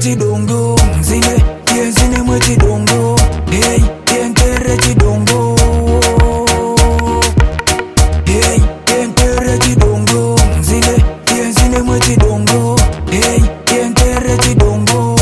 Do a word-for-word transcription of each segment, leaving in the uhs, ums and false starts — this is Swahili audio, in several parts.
chidongo Zine, yenzine mwe chidongo Hey, yentere chidongo Hey, yentere chidongo Zine, yenzine mwe chidongo Hey, yentere chidongo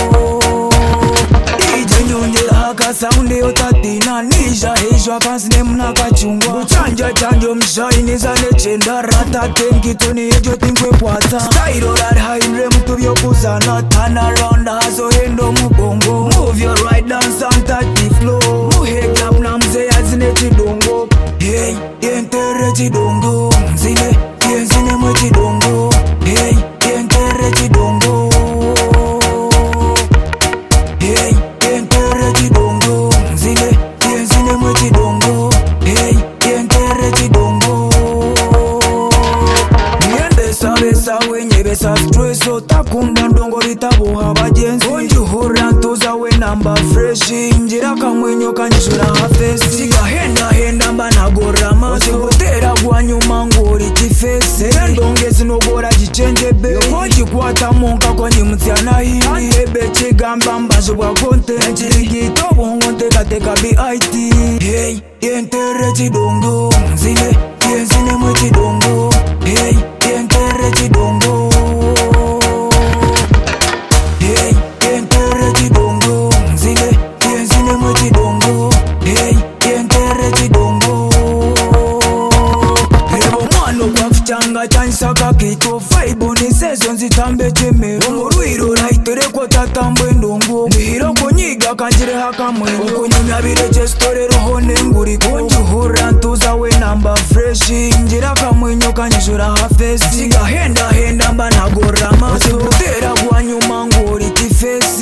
Ije nyonjela haka saundi otatina Nisha hishwa kansine mna kachungwa Chanja chanjo mshainiza nechenda Rata tenki toni ejo tinkwe kwata Style that high in rem to your kuzana Turn around haso hendo mubongo Move your right dance and touch the flow Muhe clap na mze azine chidongo Hey, yentere chidongo Zine, yenzine mwe chidongo Hey, yentere chidongo Hey, yentere chidongo Zine, yenzine mwe chidongo Hey, yentere chidongo Niende sabe sawe nyebe sa stress Otakunda ndongo ritabuha bagenzi Onjuhura ntuza we namba fresh Njira kamwenyo kanjura hafesi Siga henda henda mba nagora maso Otera guanyuma ngori kifese Ndonge sinogora jichenje be Yoko jikwata monka kwa nyimutiana hini Antebe chigamba mbazo bwa konte Njirigito bongo teka teka B I T Hey, yentere chidongo Zine, yenzine mwe chidongo Hey, yentere chidongo Hey, yentere chidongo Zine, yenzine mwe chidongo Hey, yentere chidongo Lebo mwano kwa fichanga chansaka kito Faibo ni sezo nzitambe chemero Omuruiro raitere kwa tatambwe ndongo Ndihiro konyiga kanjire haka mwenyo Okunyumya bireche store roho nenguri Konjuhura ntuza we namba fresh Njira kamwenyo kanjura hafesi Siga henda henda mba nagora maso Otera guanyuma ngori kifesi